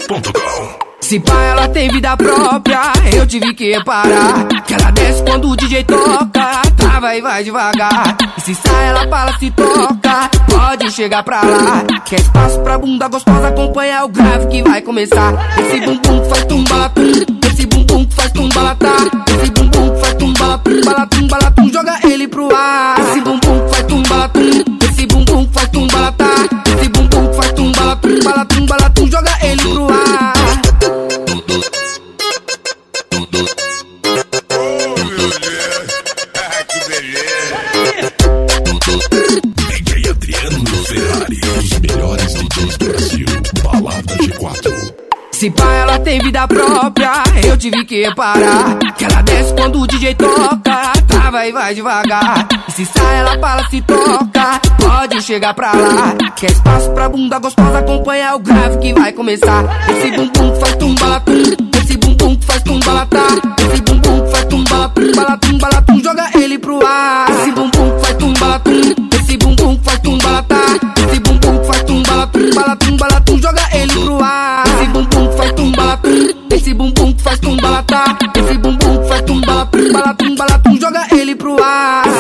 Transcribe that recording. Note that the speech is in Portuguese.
Beats.com. Se pá, ela tem vida própria, eu tive que reparar que ela desce quando o DJ toca, trava e vai devagar. E se sai, ela fala, se toca, pode chegar pra lá. Quer espaço pra bunda gostosa, acompanha o grave que vai começar. Esse bumbum que faz tumbalatum, esse bumbum que faz tumbalatá, esse bumbum que faz tumbalatum, balatum, balatum, joga ele pro ar. Esse bumbum que faz tumbalatum, esse bumbum que faz tumbalatá, esse bumbum que faz tumbalatum, balatum, balatum, joga ele pro ar. DJ Adriano Ferrari, os melhores DJs do Brasil, Balada G4. Se pá, ela tem vida própria, eu tive que reparar que ela desce quando o DJ toca, trava e vai devagar. E se sai, ela fala, se toca, pode chegar pra lá. Quer espaço pra bunda gostosa, acompanha o grave que vai começar. Esse bumbum que faz tumbalatum, esse bumbum que faz tumbalatá, esse bumbum que faz tumbalatum, balatum, balatum, joga ele pro ar. Esse bumbum que faz tumbalatum, esse bumbum que faz tumbalatá, esse bumbum que faz tumbalatum, balatum, balatum, joga ele pro ar. Esse bumbum que faz tumbalatum, esse bumbum que faz tumbalatá, esse bumbum que faz tumbalatum, balatum, balatum, joga ele pro ar.